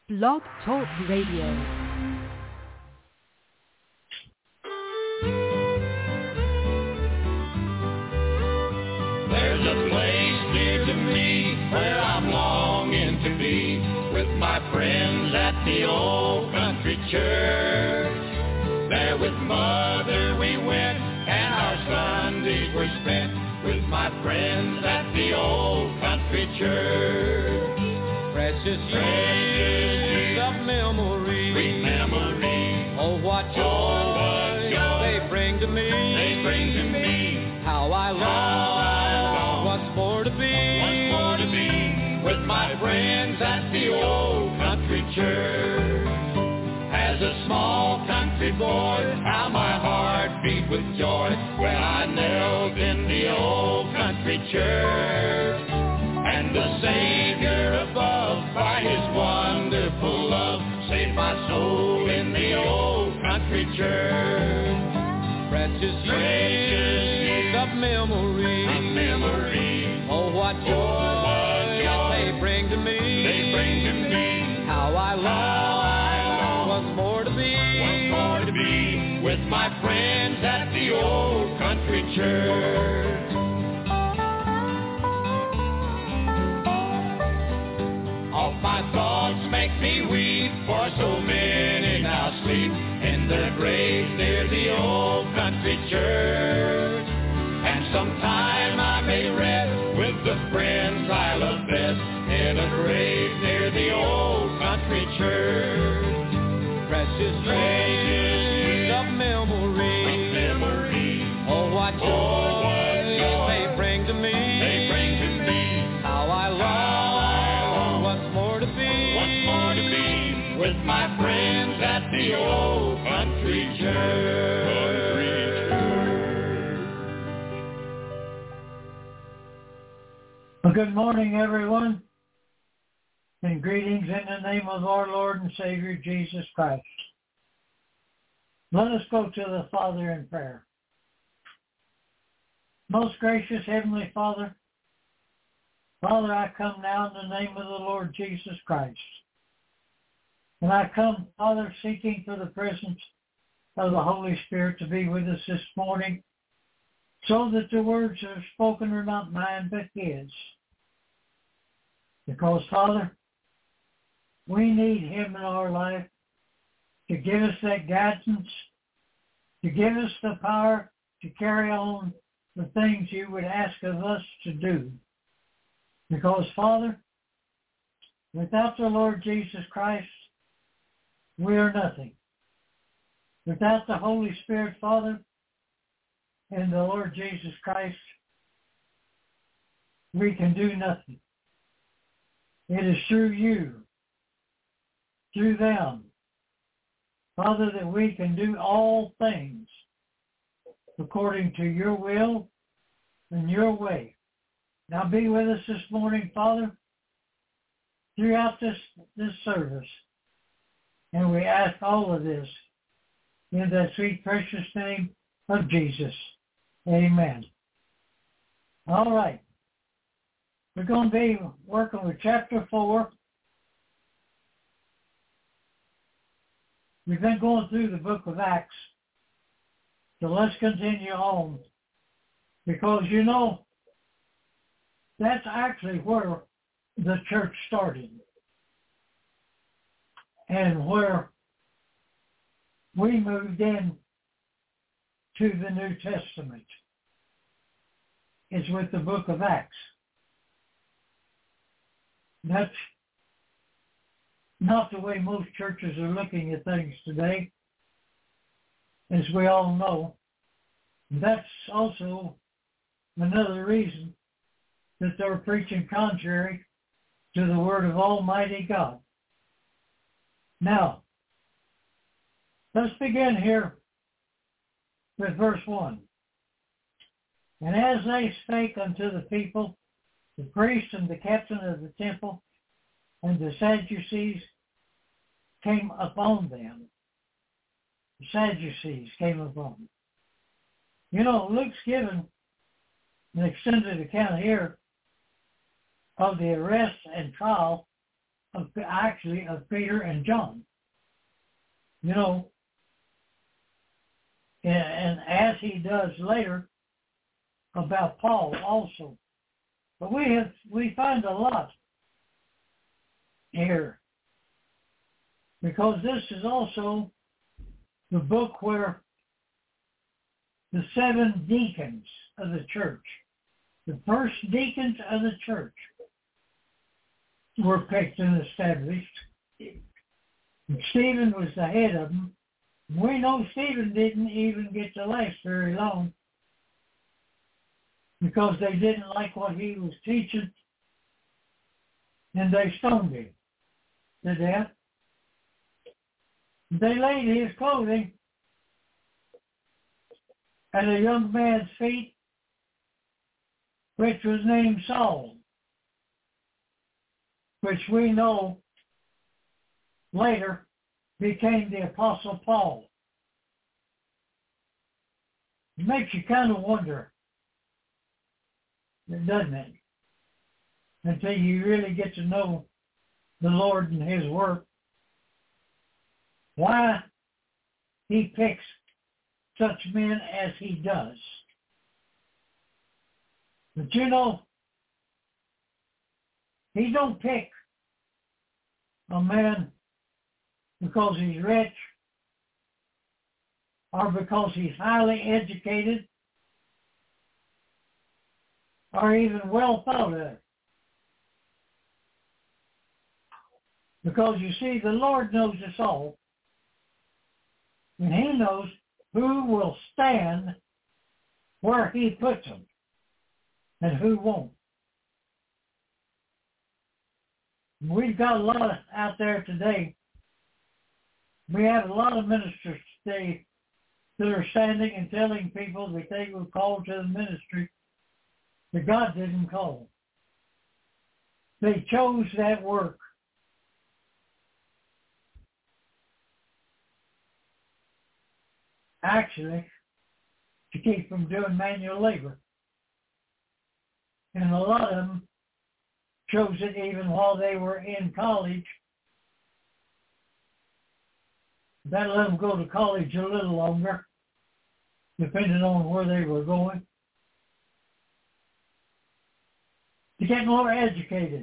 Blog Talk Radio. There's a place near to me where I'm longing to be with my friends at the old country church. There with Mother we went and our Sundays were spent with my friends at the old country church. Precious years of memory, sweet memory. Oh, what joy they bring to me. They bring to me. How I long once more to be with my friends at the old country church. As a small country boy, how my heart beat with joy when I knelt in the old country church. And the Savior above, by His wonderful love, saved my soul in the old country church. Precious years of memory, oh what joy they bring to me. They bring to me. How I long once more to be with my friends at the old country church. All my thoughts make me weep, for so many now sleep in their graves near the old country church. And sometime I may rest with the friends I love best in a grave near the old country church. Precious years of memory, oh what joy they bring to me. They bring to me. How I long once more to be with my friends at the old country church. Well, good morning, everyone, and greetings in the name of our Lord and Savior, Jesus Christ. Let us go to the Father in prayer. Most gracious Heavenly Father, Father, I come now in the name of the Lord Jesus Christ. And I come, Father, seeking for the presence of the Holy Spirit to be with us this morning, so that the words that are spoken are not mine but His. Because, Father, we need Him in our life to give us that guidance, to give us the power to carry on the things You would ask of us to do. Because, Father, without the Lord Jesus Christ, we are nothing. Without the Holy Spirit, Father, and the Lord Jesus Christ, we can do nothing. It is through You, through them, Father, that we can do all things according to Your will and Your way. Now be with us this morning, Father, throughout this service. And we ask all of this in the sweet, precious name of Jesus. Amen. All right. We're going to be working with chapter 4. We've been going through the book of Acts. So let's continue on. Because, you know, that's actually where the church started. And where we moved in to the New Testament is with the book of Acts. That's not the way most churches are looking at things today, as we all know. That's also another reason that they're preaching contrary to the word of Almighty God. Now, let's begin here with verse 1. And as they spake unto the people, the priest and the captain of the temple and the Sadducees came upon them. The Sadducees came upon them. You know, Luke's given an extended account here of the arrest and trial of Peter and John. You know, and as he does later about Paul also. But we find a lot here, because this is also the book where the 7 deacons of the church, the first deacons of the church, were picked and established. And Stephen was the head of them. We know Stephen didn't even get to last very long, because they didn't like what he was teaching, and they stoned him to death. They laid his clothing at a young man's feet, which was named Saul, which we know later became the Apostle Paul. It makes you kind of wonder, doesn't it? Until you really get to know the Lord and His work, why He picks such men as He does. But you know, He don't pick a man because he's rich or because he's highly educated or even well thought of. Because you see, the Lord knows us all, and He knows who will stand where He puts them and who won't. We've got a lot out there today. We have a lot of ministers today that are standing and telling people that they were called to the ministry that God didn't call. They chose that work. Actually, to keep from doing manual labor. And a lot of them chose it even while they were in college. That let them go to college a little longer, depending on where they were going, to get more educated.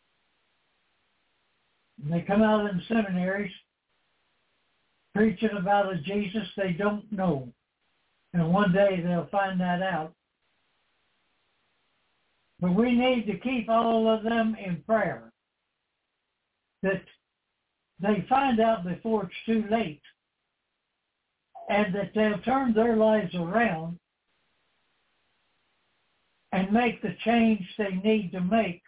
And they come out of the seminaries preaching about a Jesus they don't know. And one day they'll find that out. But we need to keep all of them in prayer, that they find out before it's too late, and that they'll turn their lives around and make the change they need to make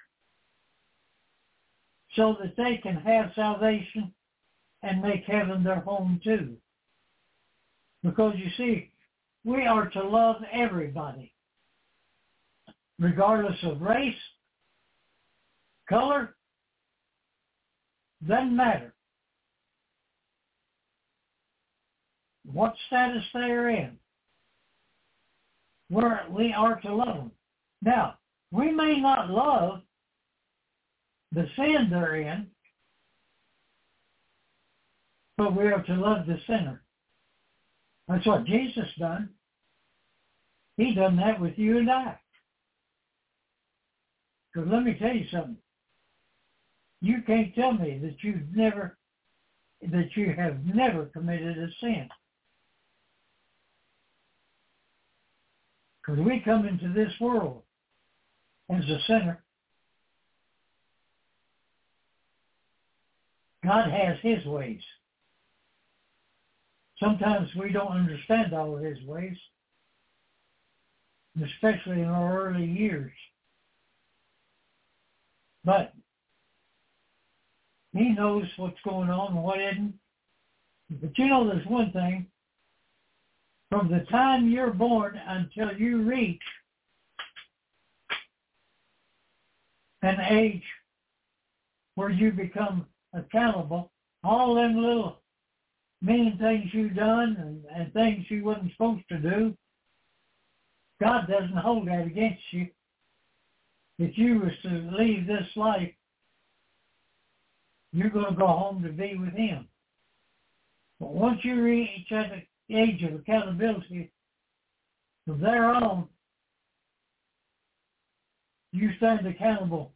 so that they can have salvation and make heaven their home too. Because you see, we are to love everybody, regardless of race, color, doesn't matter what status they're in. We are to love them. Now, we may not love the sin they're in, but we are to love the sinner. That's what Jesus done. He done that with you and I. Because let me tell you something. You can't tell me that you have never committed a sin. Because we come into this world as a sinner. God has His ways. Sometimes we don't understand all of His ways, especially in our early years. But He knows what's going on and what isn't. But you know, there's one thing. From the time you're born until you reach an age where you become accountable, all them little mean things you've done and things you wasn't supposed to do, God doesn't hold that against you. If you was to leave this life you're going to go home to be with him. But once you reach that age of accountability, from there on, you stand accountable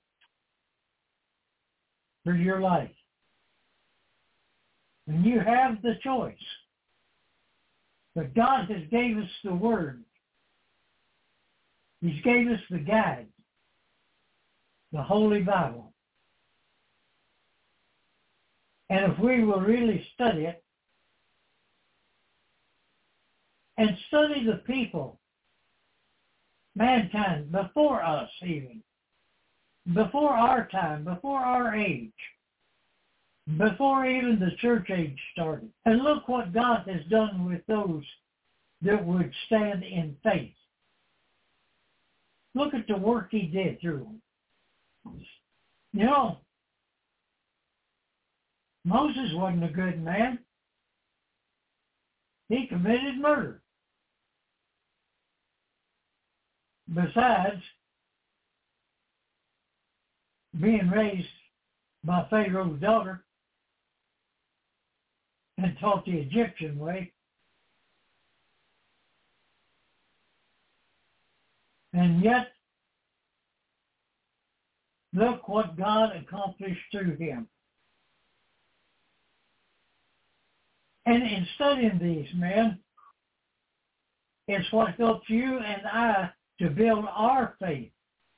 for your life. And you have the choice. But God has gave us the Word. He's gave us the guide, the Holy Bible. And if we will really study it, and study the people, mankind, before us even, before our time, before our age, before even the church age started. And look what God has done with those that would stand in faith. Look at the work he did through them. You know, Moses wasn't a good man. He committed murder. Besides being raised by Pharaoh's daughter and taught the Egyptian way, and yet look what God accomplished through him. And in studying these men, it's what helps you and I to build our faith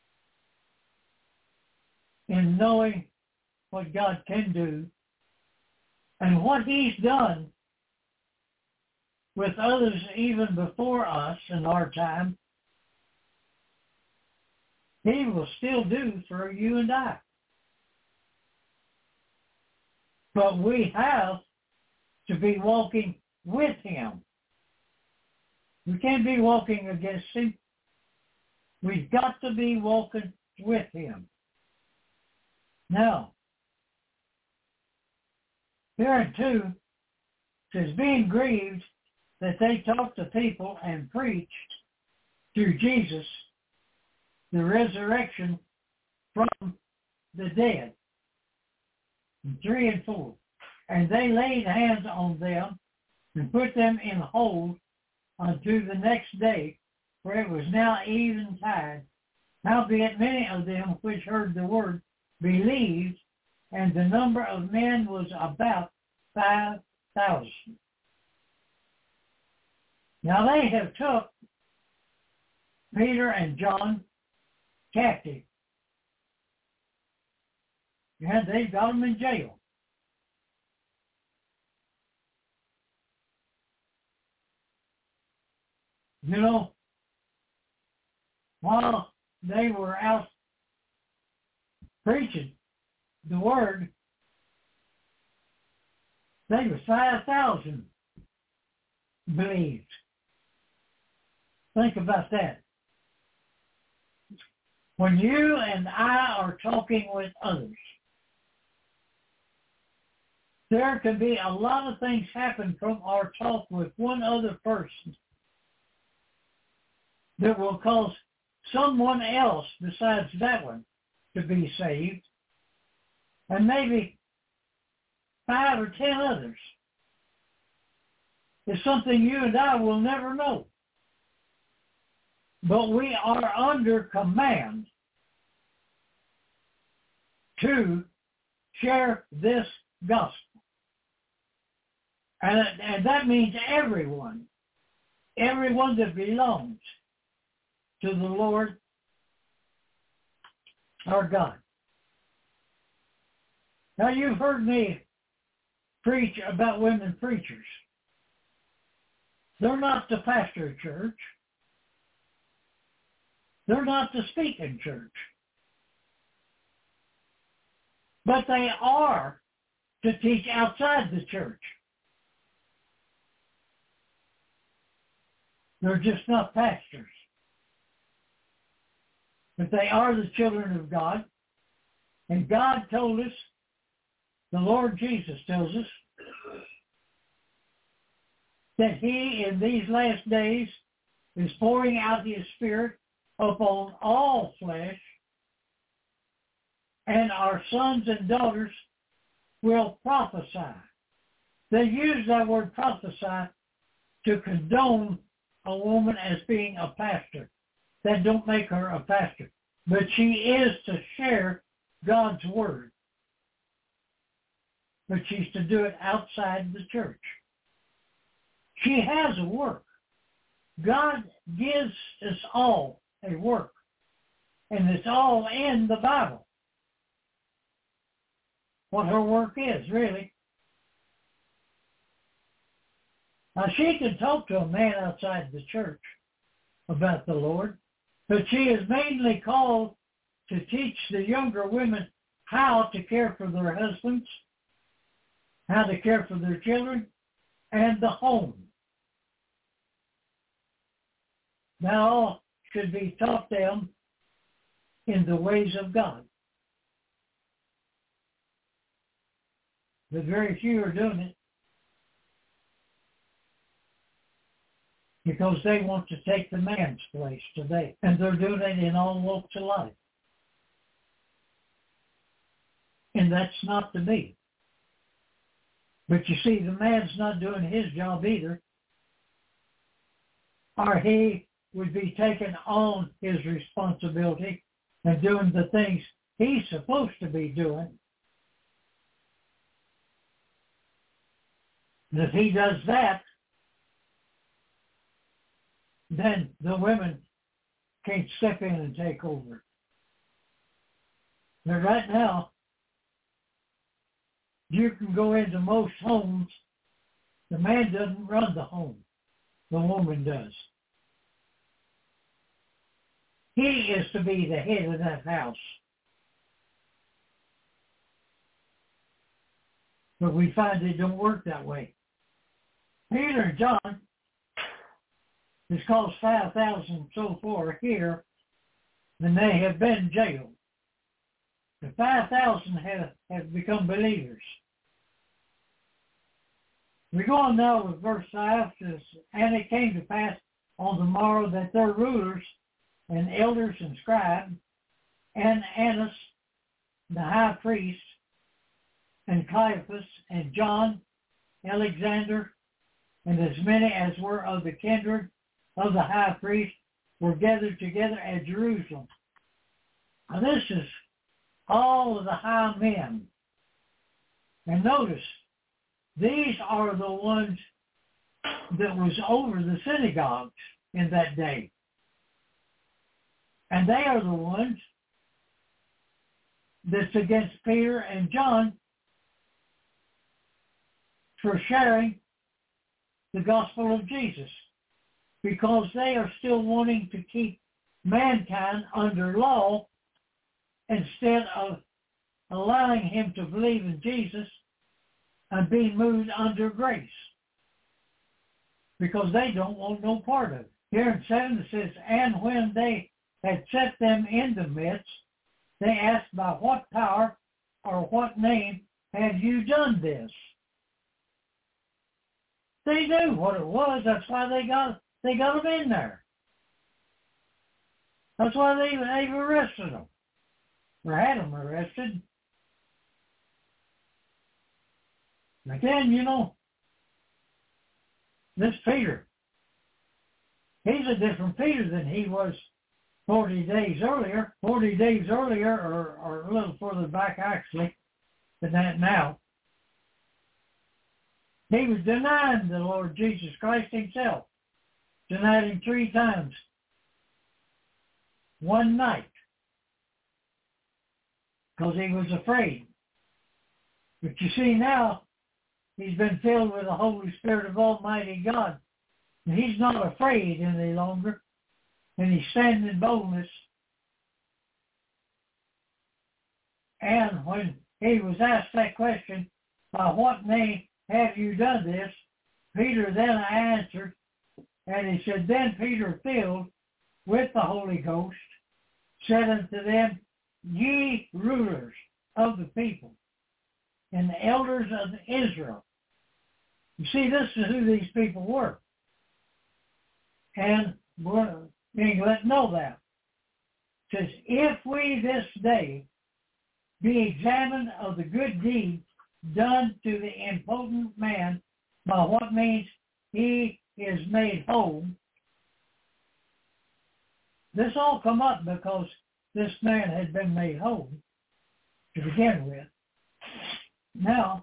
in knowing what God can do and what he's done with others even before us in our time, he will still do for you and I. But we have to be walking with him. We can't be walking against him. We've got to be walking with him. Now, here in 2, it says, being grieved that they talked to people and preached through Jesus the resurrection from the dead. 3 and 4. And they laid hands on them and put them in hold unto the next day, for it was now eventide. Howbeit many of them which heard the word believed, and the number of men was about 5,000. Now they have took Peter and John captive. Yeah, they've got them in jail. You know, while they were out preaching the word, they were 5,000 believed. Think about that. When you and I are talking with others, there can be a lot of things happen from our talk with one other person that will cause someone else besides that one to be saved, and maybe 5 or 10 others. It's something you and I will never know. But we are under command to share this gospel. And that means everyone that belongs to the Lord our God. Now you've heard me preach about women preachers. They're not to pastor a church. They're not to speak in church. But they are to teach outside the church. They're just not pastors. But they are the children of God. And God told us, the Lord Jesus tells us, that he in these last days is pouring out his Spirit upon all flesh, and our sons and daughters will prophesy. They use that word prophesy to condone a woman as being a pastor. That don't make her a pastor. But she is to share God's word. But she's to do it outside the church. She has a work. God gives us all a work. And it's all in the Bible. What her work is, really. Now, she can talk to a man outside the church about the Lord, but she is mainly called to teach the younger women how to care for their husbands, how to care for their children, and the home. That all should be taught them in the ways of God. But very few are doing it because they want to take the man's place today. And they're doing it in all walks of life. And that's not to be. But you see, the man's not doing his job either, or he would be taking on his responsibility and doing the things he's supposed to be doing. And if he does that, then the women can't step in and take over. But right now, you can go into most homes. The man doesn't run the home. The woman does. He is to be the head of that house. But we find it don't work that way. Peter and John, this cost 5,000 so far here, and they have been jailed. The 5,000 have become believers. We go on now with verse 5. Says, and it came to pass on the morrow that their rulers and elders and scribes, and Annas, the high priest, and Caiaphas, and John, Alexander, and as many as were of the kindred of the high priest, were gathered together at Jerusalem. Now this is all of the high men. And notice, these are the ones that was over the synagogues in that day. And they are the ones that's against Peter and John for sharing the gospel of Jesus, because they are still wanting to keep mankind under law instead of allowing him to believe in Jesus and being moved under grace, because they don't want no part of it. Here in 7 it says, and when they had set them in the midst, they asked, by what power or what name have you done this? They knew what it was. That's why they got them in there. That's why they arrested them, or had them arrested. Again, you know, this Peter, he's a different Peter than he was 40 days earlier. 40 days earlier, or a little further back actually than that now, he was denying the Lord Jesus Christ himself. Denied him 3 times. One night. Because he was afraid. But you see now, he's been filled with the Holy Spirit of Almighty God. And he's not afraid any longer. And he's standing in boldness. And when he was asked that question, by what name have you done this? Peter then answered, and he said, then Peter, filled with the Holy Ghost, said unto them, ye rulers of the people, and the elders of Israel. You see, this is who these people were. And we're being let know that. It says, if we this day be examined of the good deeds done to the impotent man by what means he is made whole. This all come up because this man had been made whole to begin with. Now,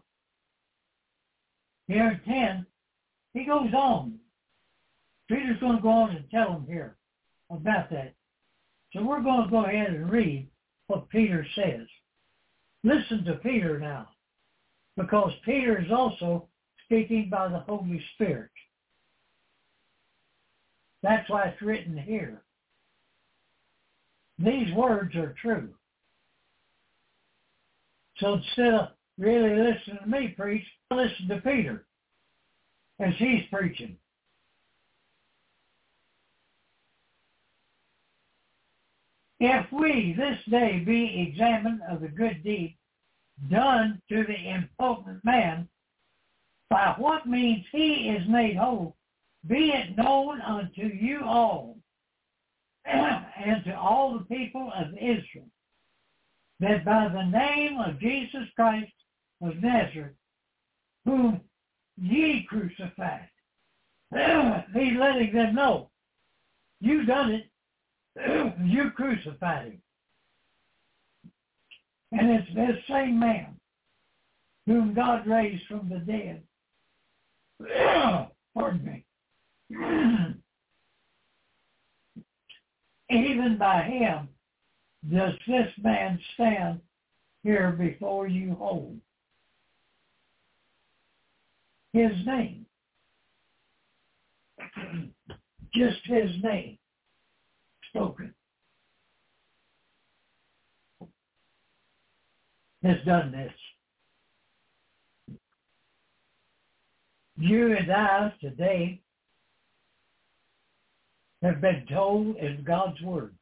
here in 10, he goes on. Peter's going to go on and tell him here about that. So we're going to go ahead and read what Peter says. Listen to Peter now, because Peter is also speaking by the Holy Spirit. That's why it's written here. These words are true. So instead of really listening to me preach, listen to Peter as he's preaching. If we this day be examined of the good deed done to the impotent man, by what means he is made whole, be it known unto you all and to all the people of Israel, that by the name of Jesus Christ of Nazareth, whom ye crucified, he's letting them know, you done it, you crucified him. And it's this same man whom God raised from the dead. Pardon me. Even by him does this man stand here before you whole. His name. Just his name spoken has done this. You and I today have been told in God's Word.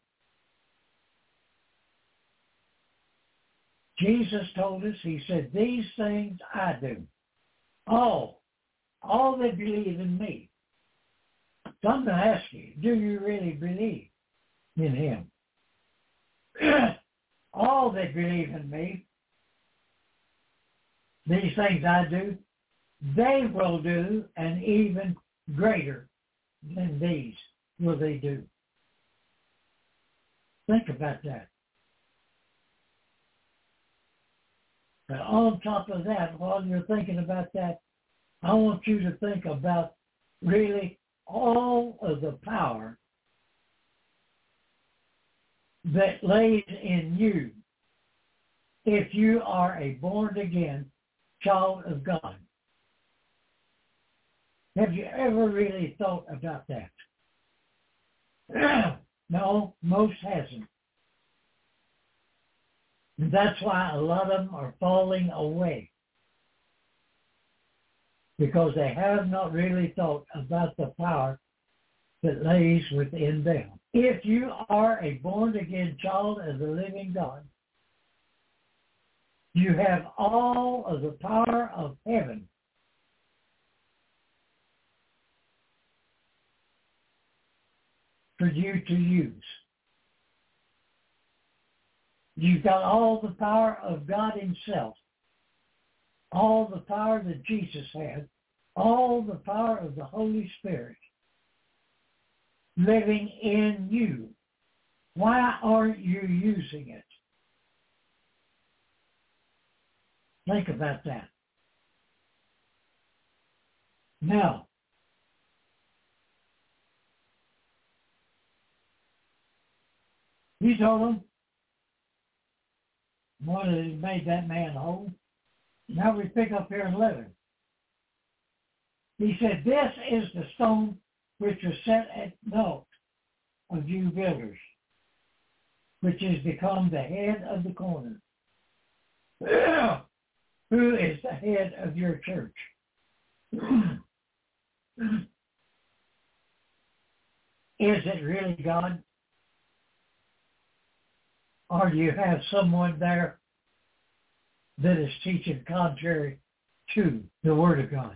Jesus told us, he said, these things I do. All that believe in me. So I'm going to ask you, do you really believe in him? All that believe in me, these things I do, they will do, and even greater than these will they do. Think about that. But on top of that, while you're thinking about that, I want you to think about really all of the power that lays in you if you are a born-again child of God. Have you ever really thought about that? No, most hasn't. And that's why a lot of them are falling away. Because they have not really thought about the power that lays within them. If you are a born-again child of the living God, you have all of the power of heaven for you to use. You've got all the power of God himself, all the power that Jesus had, all the power of the Holy Spirit living in you. Why aren't you using it? Think about that. Now, he told them, one that made that man whole. Now we pick up here in 11. He said, this is the stone which was set at naught of you builders, which has become the head of the corner. Who is the head of your church? Is it really God? Or do you have someone there that is teaching contrary to the Word of God?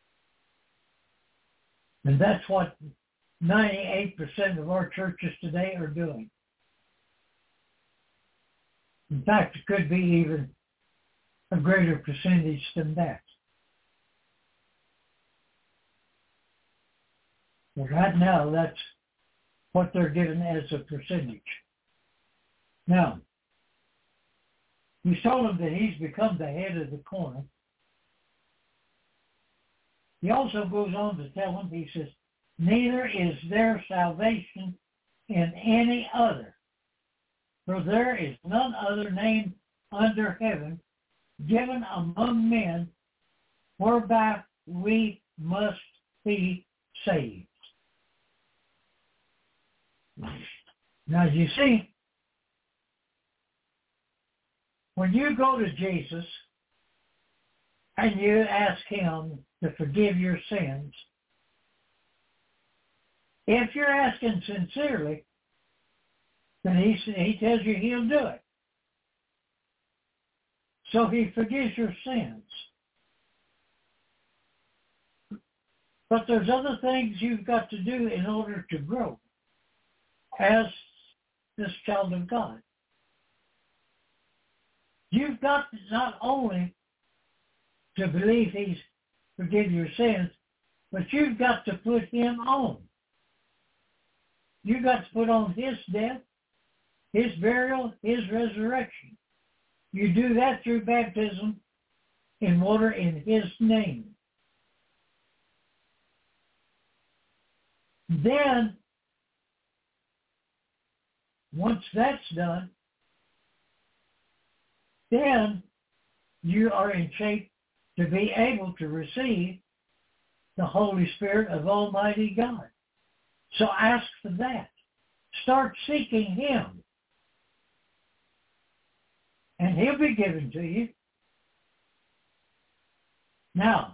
And that's what 98% of our churches today are doing. In fact, it could be even a greater percentage than that. But right now, that's what they're given as a percentage. Now, he's told him that he's become the head of the corner. He also goes on to tell him, he says, neither is there salvation in any other, for there is none other name under heaven given among men whereby we must be saved. Now, you see, when you go to Jesus and you ask him to forgive your sins, if you're asking sincerely, then he tells you he'll do it. So he forgives your sins. But there's other things you've got to do in order to grow as this child of God. You've got not only to believe he's forgiven your sins, but you've got to put him on. You've got to put on his death, his burial, his resurrection. You do that through baptism in water in his name. Then, once that's done, then you are in shape to be able to receive the Holy Spirit of Almighty God. So ask for that. Start seeking him. And he'll be given to you. Now,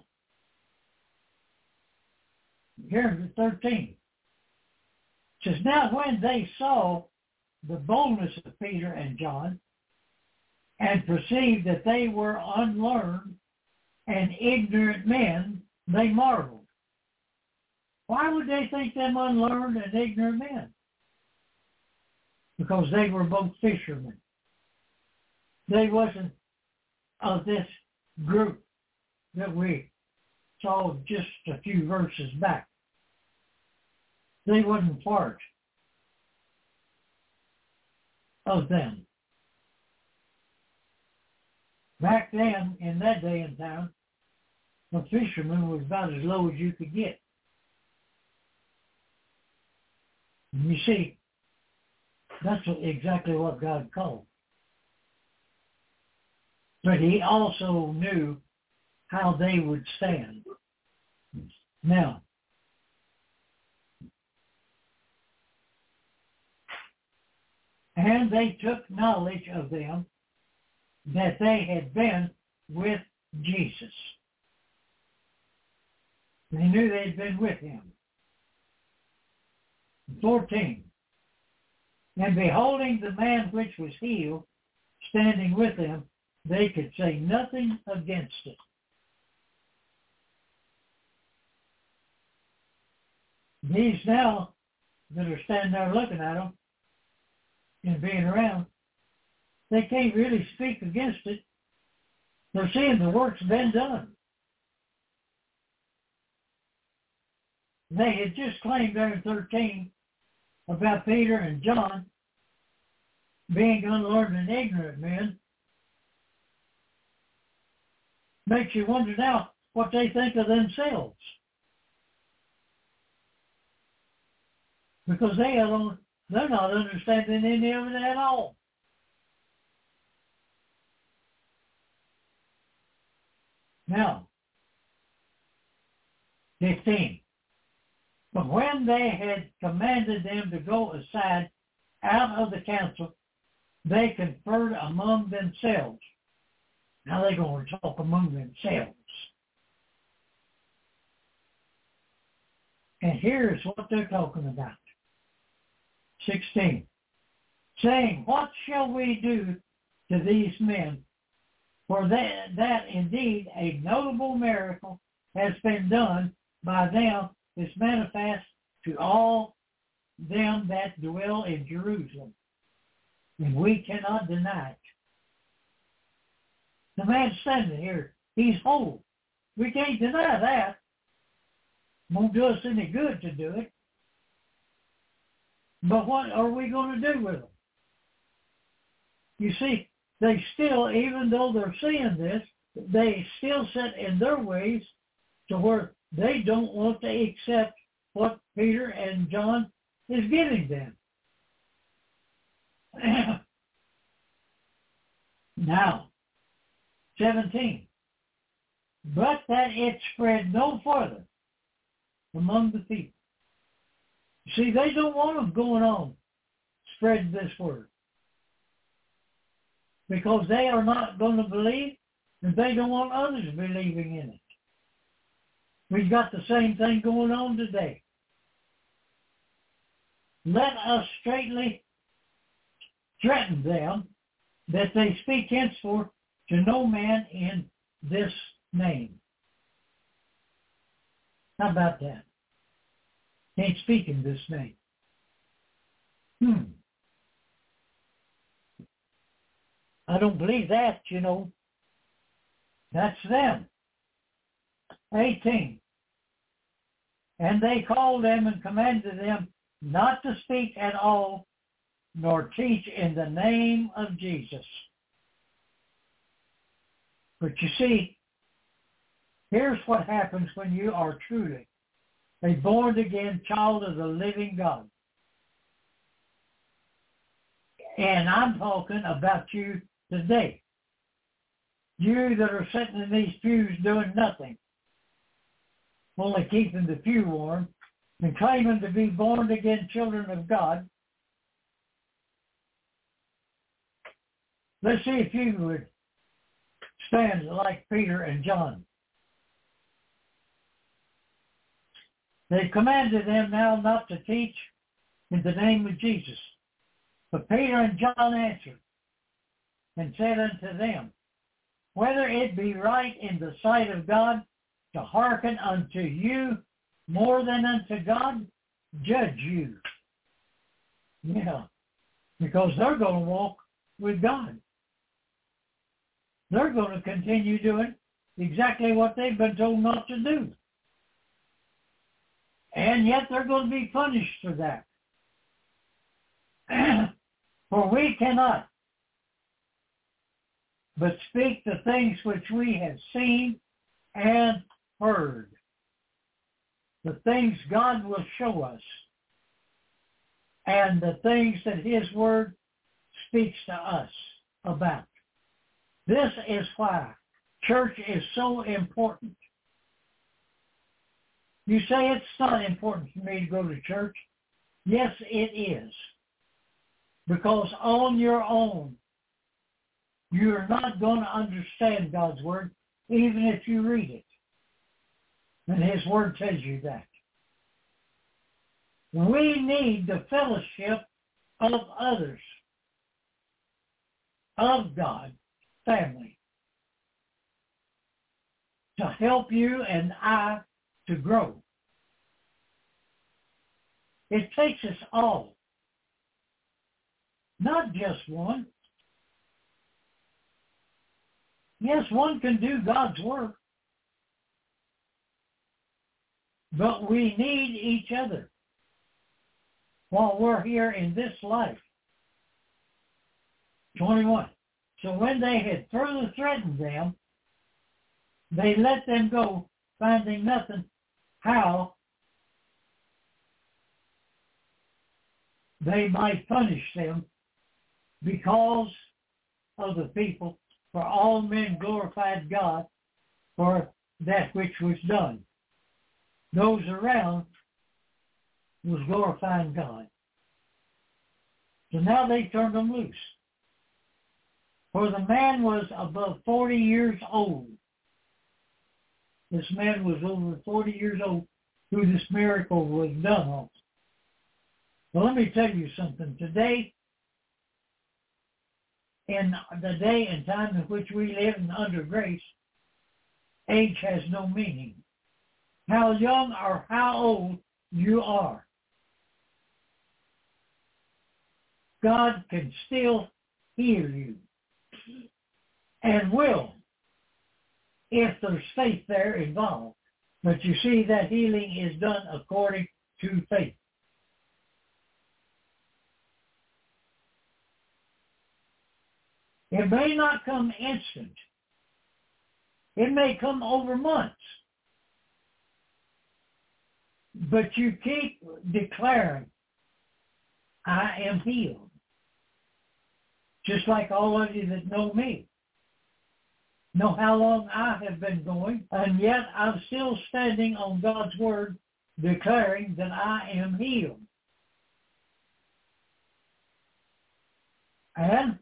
here in 13, it says, now when they saw the boldness of Peter and John and perceived that they were unlearned and ignorant men, they marveled. Why would they think them unlearned and ignorant men? Because they were both fishermen. They wasn't of this group that we saw just a few verses back. They wasn't part of them. Back then, in that day and time, a fisherman was about as low as you could get. And you see, that's exactly what God called. But he also knew how they would stand. Now, and they took knowledge of them that they had been with Jesus. They knew they had been with him. 14. And beholding the man which was healed, standing with them, they could say nothing against it. These now that are standing there looking at them and being around, they can't really speak against it. They're seeing the work's been done. They had just claimed there in 13 about Peter and John being unlearned and ignorant men. Makes you wonder now what they think of themselves. Because they're not understanding any of it at all. Now, 15. But when they had commanded them to go aside out of the council, they conferred among themselves. Now they're going to talk among themselves. And here's what they're talking about. 16. Saying, what shall we do to these men? For that indeed a notable miracle has been done by them is manifest to all them that dwell in Jerusalem. And we cannot deny it. The man standing here, he's whole. We can't deny that. Won't do us any good to do it. But what are we going to do with them? You see, they still, even though they're seeing this, they still sit in their ways to where they don't want to accept what Peter and John is giving them. Now, 17. But that it spread no further among the people. See, they don't want them going on spreading this word. Because they are not going to believe, and they don't want others believing in it. We've got the same thing going on today. Let us straightly threaten them that they speak henceforth to no man in this name. How about that? Can't speak in this name. I don't believe that, you know. That's them. 18. And they called them and commanded them not to speak at all, nor teach in the name of Jesus. But you see, here's what happens when you are truly a born-again child of the living God. And I'm talking about you today. You that are sitting in these pews doing nothing, only keeping the pew warm, and claiming to be born-again children of God. Let's see if you would stand like Peter and John. They commanded them now not to teach in the name of Jesus. But Peter and John answered and said unto them, whether it be right in the sight of God to hearken unto you more than unto God, judge you. Yeah, because they're going to walk with God. They're going to continue doing exactly what they've been told not to do. And yet they're going to be punished for that. For we cannot but speak the things which we have seen and heard. The things God will show us. And the things that his word speaks to us about. This is why church is so important. You say it's not important for me to go to church. Yes, it is. Because on your own, you're not going to understand God's word, even if you read it. And his word tells you that. We need the fellowship of others, of God, family, to help you and I to grow. It takes us all, not just one. Yes, one can do God's work, but we need each other while we're here in this life. 21. So when they had further threatened them, they let them go, finding nothing how they might punish them because of the people. For all men glorified God for that which was done. Those around was glorifying God. So now they turned them loose. For the man was above 40 years old. This man was over 40 years old who this miracle was done on. Well, let me tell you something. Today, in the day and time in which we live and under grace, age has no meaning. How young or how old you are. God can still heal you and will if there's faith there involved. But you see, that healing is done according to faith. It may not come instant. It may come over months. But you keep declaring, I am healed. Just like all of you that know me. Know how long I have been going, and yet I'm still standing on God's word, declaring that I am healed. And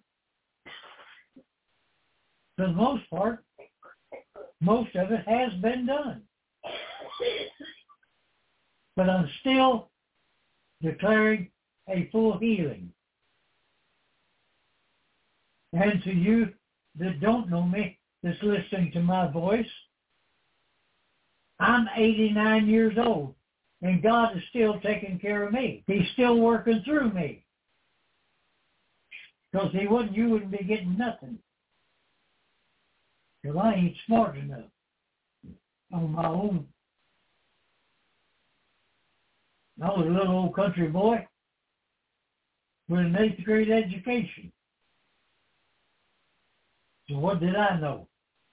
for the most part, most of it has been done. But I'm still declaring a full healing. And to you that don't know me, that's listening to my voice, I'm 89 years old, and God is still taking care of me. He's still working through me. Because you wouldn't be getting nothing. Because I ain't smart enough on my own. I was a little old country boy with an 8th grade education. So what did I know?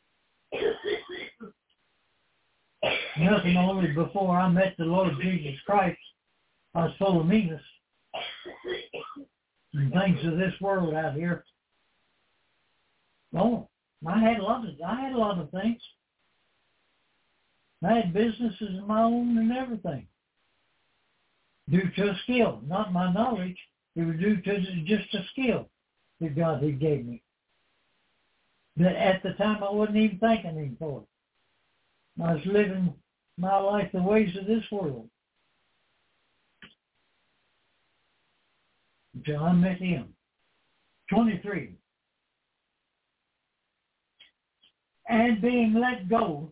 Nothing. Only before I met the Lord Jesus Christ, I was full of meanness and things of this world out here. Oh, I had a lot of things. I had businesses of my own and everything. Due to a skill, not my knowledge. It was due to just a skill that God had gave me. That at the time I wasn't even thanking Him for it. I was living my life the ways of this world. Until I met Him. 23. And being let go,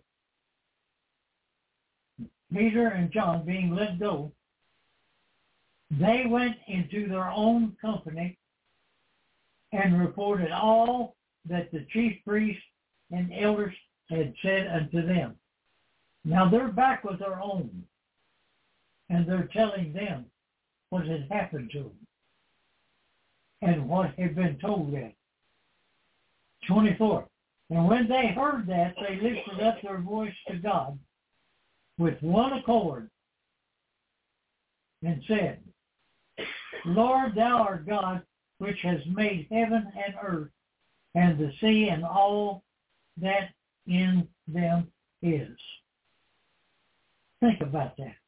Peter and John being let go, they went into their own company and reported all that the chief priests and elders had said unto them. Now they're back with their own, and they're telling them what had happened to them and what had been told them. 24. And when they heard that, they lifted up their voice to God with one accord and said, Lord, thou art God, which has made heaven and earth, and the sea and all that in them is. Think about that.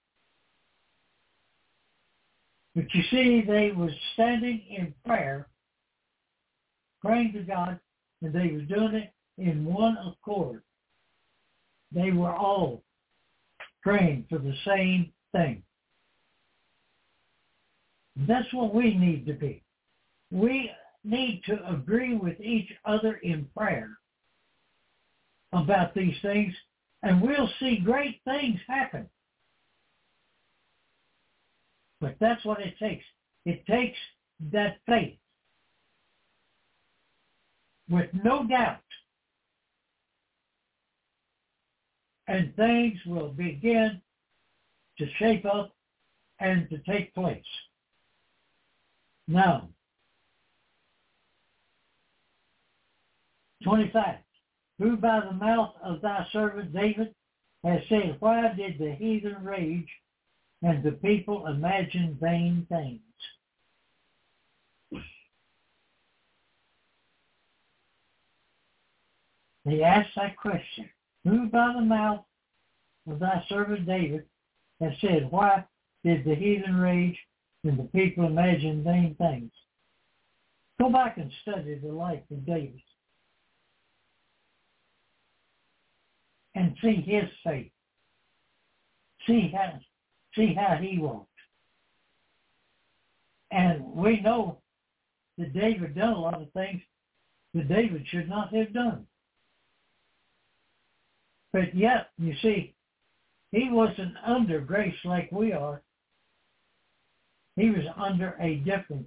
But you see, they was standing in prayer, praying to God, and they was doing it in one accord. They were all praying for the same thing. That's what we need to be. We need to agree with each other in prayer about these things, and we'll see great things happen. But that's what it takes. It takes that faith with no doubt. And things will begin to shape up and to take place. Now, 25. Who by the mouth of thy servant David has said, why did the heathen rage and the people imagine vain things? They asked that question. Who by the mouth of thy servant David has said, why did the heathen rage and the people imagine vain things? Go back and study the life of David and see his faith. See how he walked. And we know that David done a lot of things that David should not have done. But yet, you see, he wasn't under grace like we are. He was under a different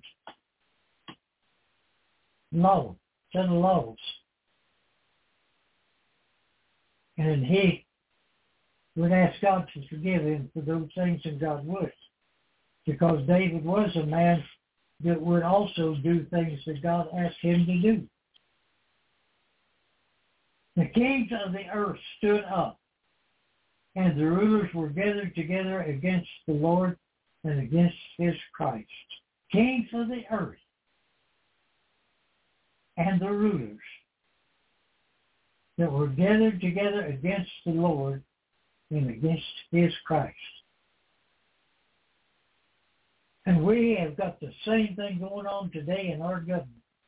law, set of laws. And he would ask God to forgive him for those things, and God would. Because David was a man that would also do things that God asked him to do. The kings of the earth stood up, and the rulers were gathered together against the Lord and against his Christ. Kings of the earth and the rulers that were gathered together against the Lord and against his Christ. And we have got the same thing going on today in our government.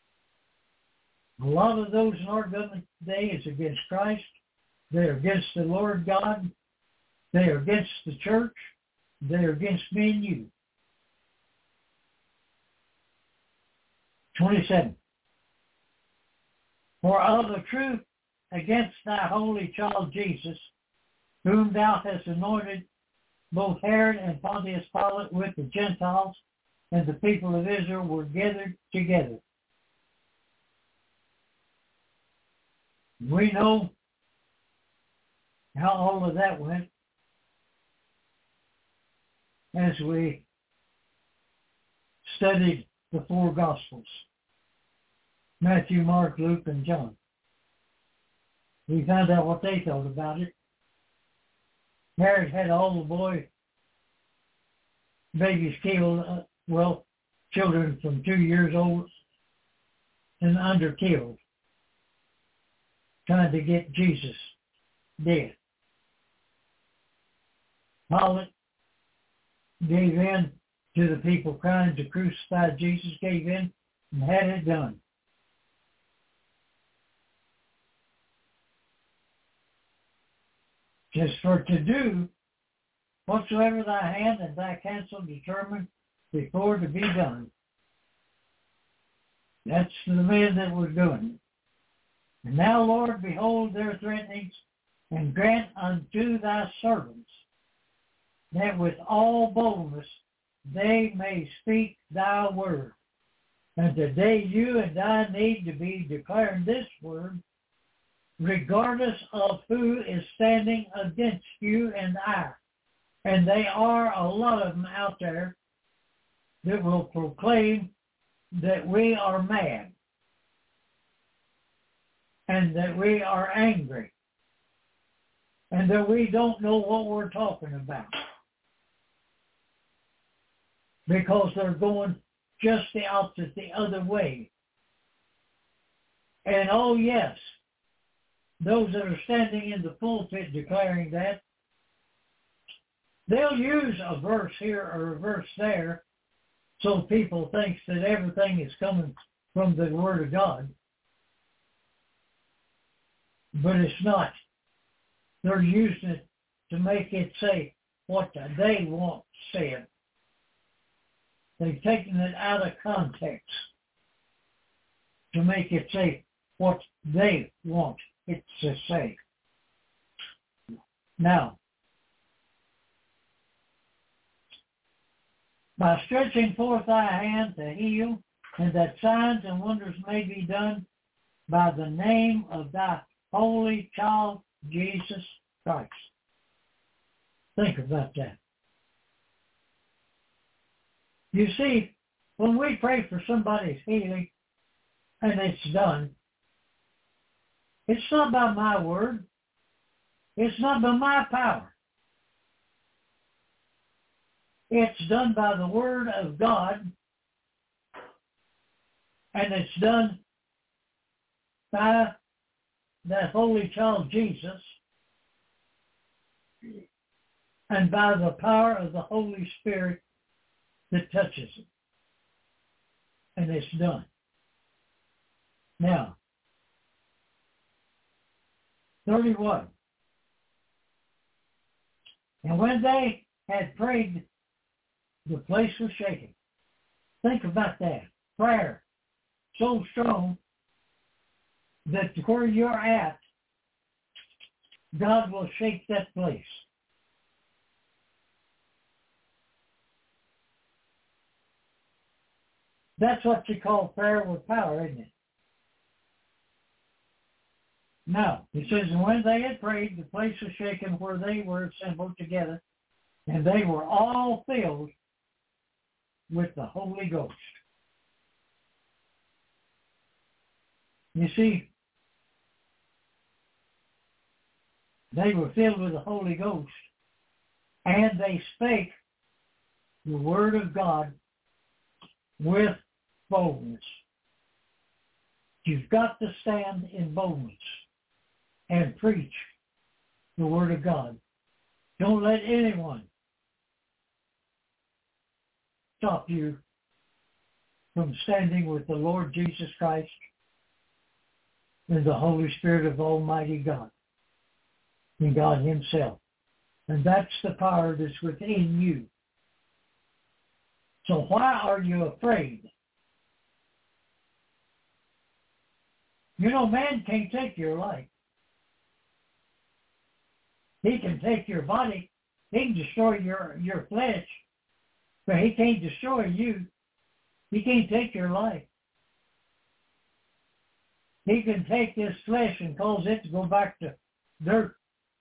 A lot of those in our government today is against Christ. They are against the Lord God. They are against the church. They are against me and you. 27. For of a truth against thy holy child Jesus, whom thou hast anointed, both Herod and Pontius Pilate with the Gentiles and the people of Israel were gathered together. We know how all of that went as we studied the four Gospels, Matthew, Mark, Luke, and John. We found out what they thought about it. Herod had all the babies killed, children from 2 years old and under killed, trying to get Jesus dead. Pilate gave in to the people crying to crucify Jesus, gave in and had it done. Just for to do whatsoever thy hand and thy counsel determined before to be done. That's the man that was doing it. And now, Lord, behold their threatenings, and grant unto thy servants that with all boldness they may speak thy word. And today you and I need to be declaring this word regardless of who is standing against you and I. And they are a lot of them out there that will proclaim that we are mad and that we are angry and that we don't know what we're talking about because they're going just the opposite, the other way. And oh yes, those that are standing in the pulpit declaring that, they'll use a verse here or a verse there so people think that everything is coming from the Word of God. But it's not. They're using it to make it say what they want said. They've taken it out of context to make it say what they want it to say. Now, by stretching forth thy hand to heal, and that signs and wonders may be done by the name of thy holy child, Jesus Christ. Think about that. You see, when we pray for somebody's healing, and it's done, it's not by my word. It's not by my power. It's done by the Word of God, and it's done by the Holy Child Jesus, and by the power of the Holy Spirit that touches it. And it's done. Now, 31. And when they had prayed, the place was shaken. Think about that. Prayer so strong that where you're at, God will shake that place. That's what you call prayer with power, isn't it? Now, he says, and when they had prayed, the place was shaken where they were assembled together, and they were all filled with the Holy Ghost. You see, they were filled with the Holy Ghost, and they spake the word of God with boldness. You've got to stand in boldness and preach the word of God. Don't let anyone stop you from standing with the Lord Jesus Christ and the Holy Spirit of Almighty God and God himself. And that's the power that's within you. So why are you afraid? You know, man can't take your life. He can take your body. He can destroy your flesh. But he can't destroy you. He can't take your life. He can take this flesh and cause it to go back to dirt.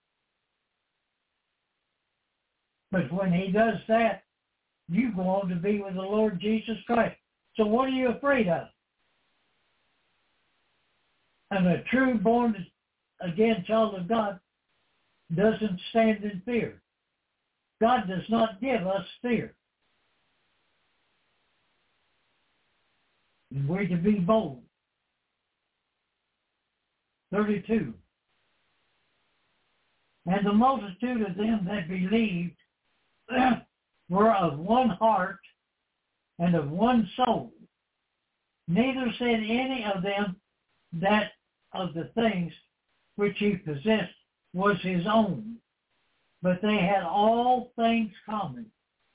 But when he does that, you go on to be with the Lord Jesus Christ. So what are you afraid of? And a true born again child of God doesn't stand in fear. God does not give us fear. And we're to be bold. 32. And the multitude of them that believed were of one heart and of one soul. Neither said any of them that of the things which he possessed was his own, but they had all things common.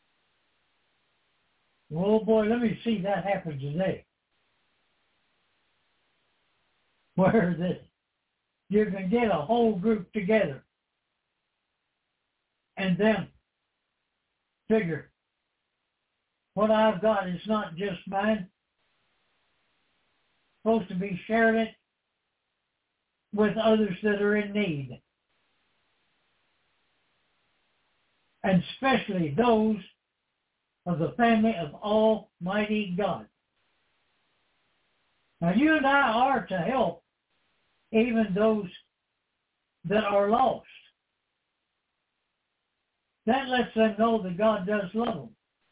Oh boy, let me see that happen today. Where you can get a whole group together and then figure, what I've got is not just mine. It's supposed to be sharing it with others that are in need. And especially those of the family of Almighty God. Now you and I are to help even those that are lost. That lets them know that God does love them.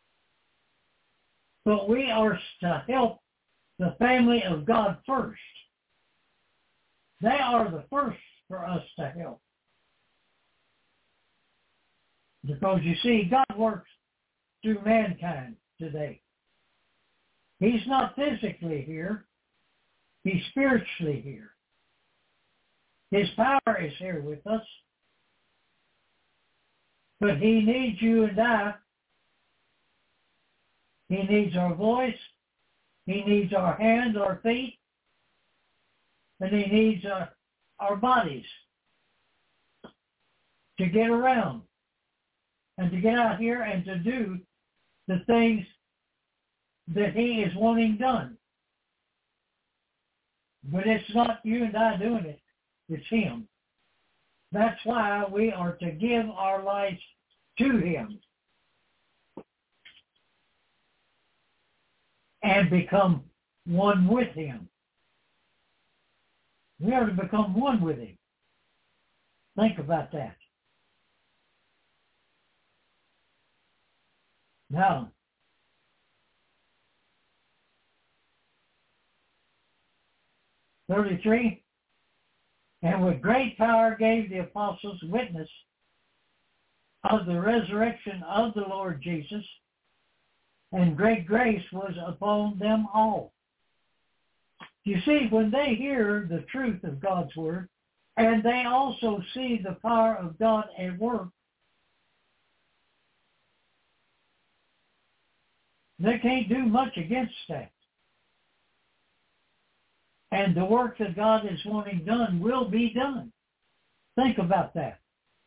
But we are to help the family of God first. They are the first for us to help. Because you see, God works through mankind today. He's not physically here. He's spiritually here. His power is here with us. But he needs you and I. He needs our voice. He needs our hands, our feet. And he needs our bodies to get around and to get out here and to do the things that he is wanting done. But it's not you and I doing it. It's him. That's why we are to give our lives to him and become one with him. We are to become one with him. Think about that. Now, (33) And with great power gave the apostles witness of the resurrection of the Lord Jesus, and great grace was upon them all. You see, when they hear the truth of God's word, and they also see the power of God at work, they can't do much against that. And the work that God is wanting done will be done. Think about that.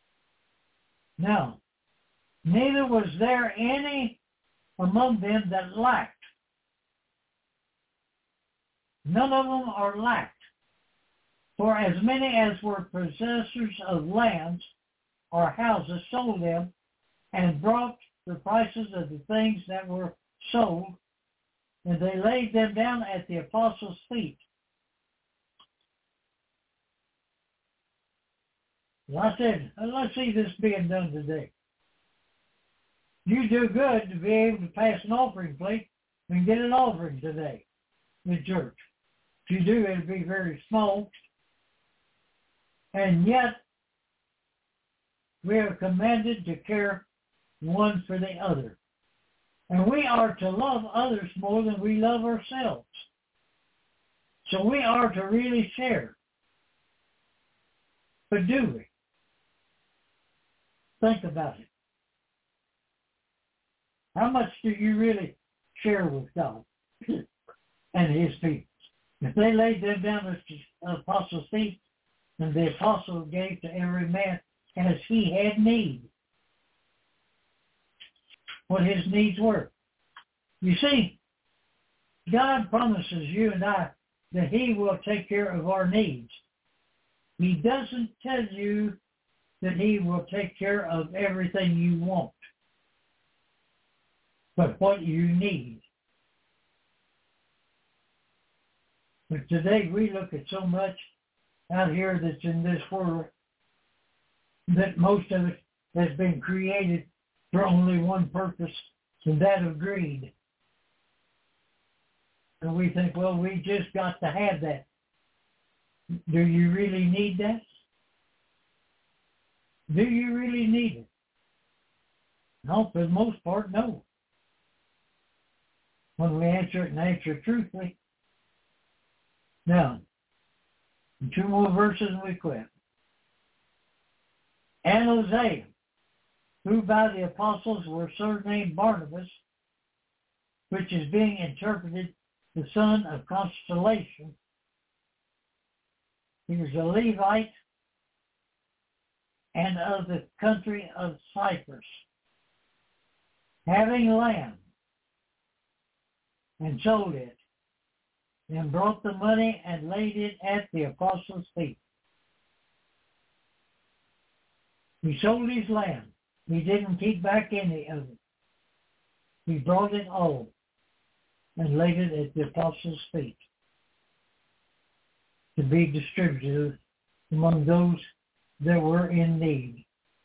Now, neither was there any among them that lacked. None of them are lacked. For as many as were possessors of lands or houses sold them, and brought the prices of the things that were sold, and they laid them down at the apostles' feet. Well, I said, let's see this being done today. You do good to be able to pass an offering plate and get an offering today in church. If you do, it'll be very small. And yet, we are commanded to care one for the other. And we are to love others more than we love ourselves. So we are to really share. But do we? Think about it. How much do you really share with God and His people? If they laid them down at the apostles' feet, and the apostle gave to every man as he had need, what his needs were. You see, God promises you and I that He will take care of our needs. He doesn't tell you that He will take care of everything you want, but what you need. But today we look at so much out here that's in this world that most of it has been created for only one purpose, and that of greed. And we think, well, we just got to have that. Do you really need that? Do you really need it? No, for the most part, no. When we answer it and answer it truthfully. Now, 2 more verses and we quit. And Hosea, who by the apostles were surnamed Barnabas, which is being interpreted the son of consolation. He was a Levite and of the country of Cyprus, having land, and sold it, and brought the money and laid it at the apostles' feet. He sold his land. He didn't keep back any of it. He brought it all and laid it at the apostles' feet to be distributed among those that were in need.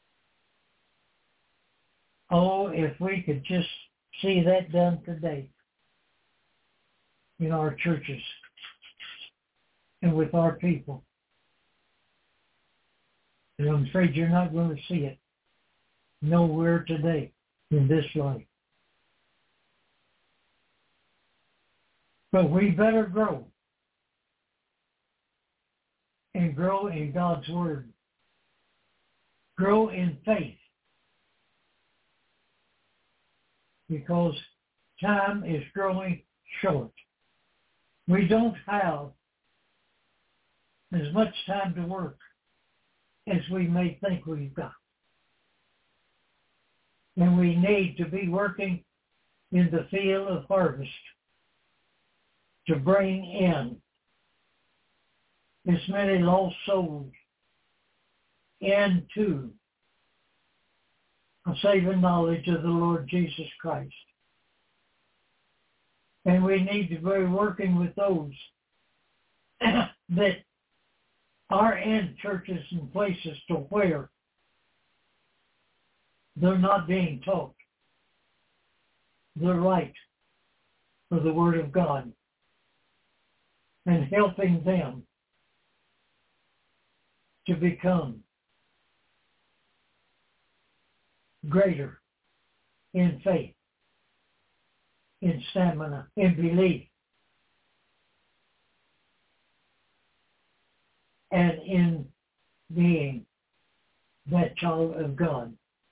Oh, if we could just see that done today in our churches and with our people. And I'm afraid you're not going to see it nowhere today in this life. But we better grow and grow in God's Word. Grow in faith. Because time is growing short. We don't have as much time to work as we may think we've got. And we need to be working in the field of harvest to bring in as many lost souls into a saving knowledge of the Lord Jesus Christ. And we need to be working with those that are in churches and places to where they're not being taught the right for the Word of God, and helping them to become greater in faith, in stamina, in belief, and in being that child of God.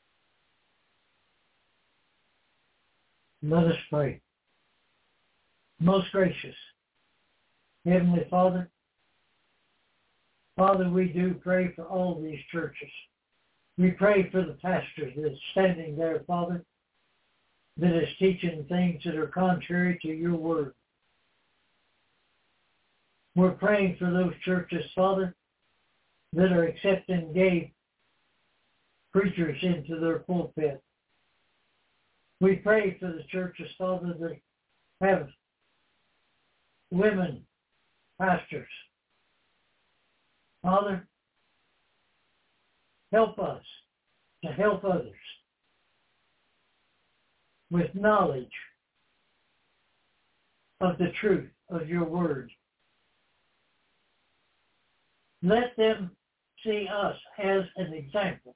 Let us pray. Most gracious Heavenly Father, Father, we do pray for all these churches. We pray for the pastor that's standing there, Father, that is teaching things that are contrary to your word. We're praying for those churches, Father, that are accepting gay preachers into their pulpit. We pray for the churches, Father, that have women pastors. Father, help us to help others with knowledge of the truth of your word. Let them see us as an example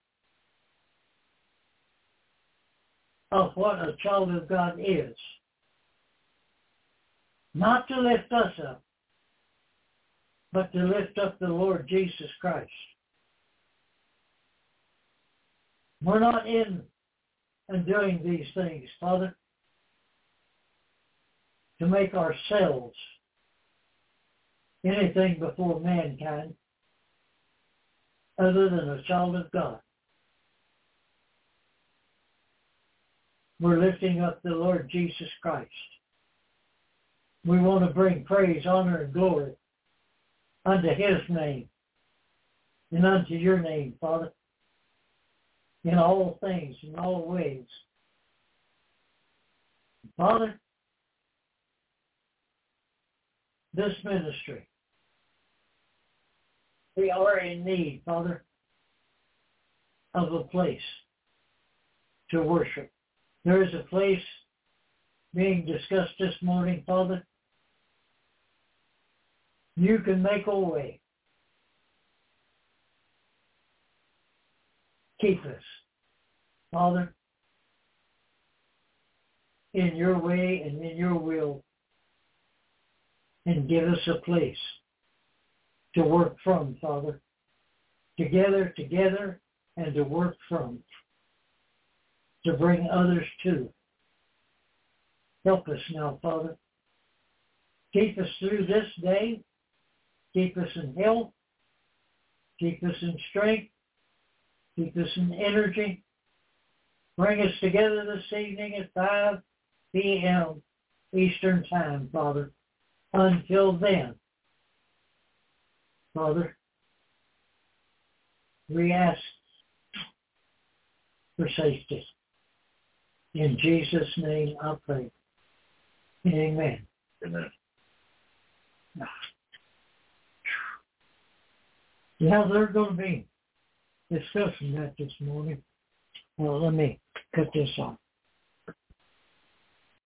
of what a child of God is. Not to lift us up, but to lift up the Lord Jesus Christ. We're not in and doing these things, Father, to make ourselves anything before mankind other than a child of God. We're lifting up the Lord Jesus Christ. We want to bring praise, honor, and glory unto his name and unto your name, Father, in all things, in all ways. Father, this ministry, we are in need, Father, of a place to worship. There is a place being discussed this morning, Father. You can make a way. Keep us, Father, in your way and in your will, and give us a place to work from, Father, together, and to work from, to bring others to. Help us now, Father. Keep us through this day. Keep us in health. Keep us in strength. Keep us in energy. Bring us together this evening at 5 p.m. Eastern Time, Father. Until then, Father, we ask for safety. In Jesus' name I pray. Amen. Amen. Yeah, they're going to be discussing that this morning. Well, let me cut this off.